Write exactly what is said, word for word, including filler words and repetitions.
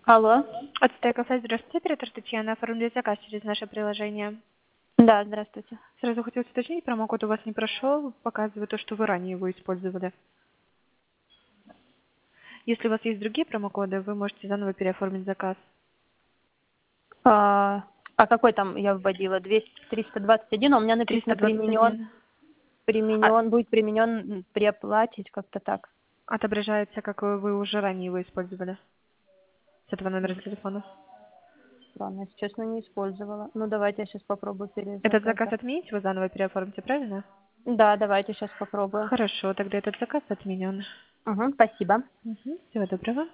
Алло. Отстая кафе, здравствуйте, оператор Татьяна, оформили заказ через наше приложение. Да, здравствуйте. Сразу хотелось уточнить, промокод у вас не прошел, показывает то, что вы ранее его использовали. Если у вас есть другие промокоды, вы можете заново переоформить заказ. А, а какой там я вводила? двести, триста двадцать один, а у меня триста написано двадцать применен, один. А- применен, будет применен при оплате, как-то так. Отображается, как вы вы уже ранее его использовали. С этого номера телефона. Ладно, если честно, не использовала. Ну, давайте я сейчас попробую Этот заказ перезаказать. отменить, вы заново переоформите, правильно? Да, давайте сейчас попробую. Хорошо, тогда этот заказ отменен. Угу, спасибо. Угу. Всего доброго.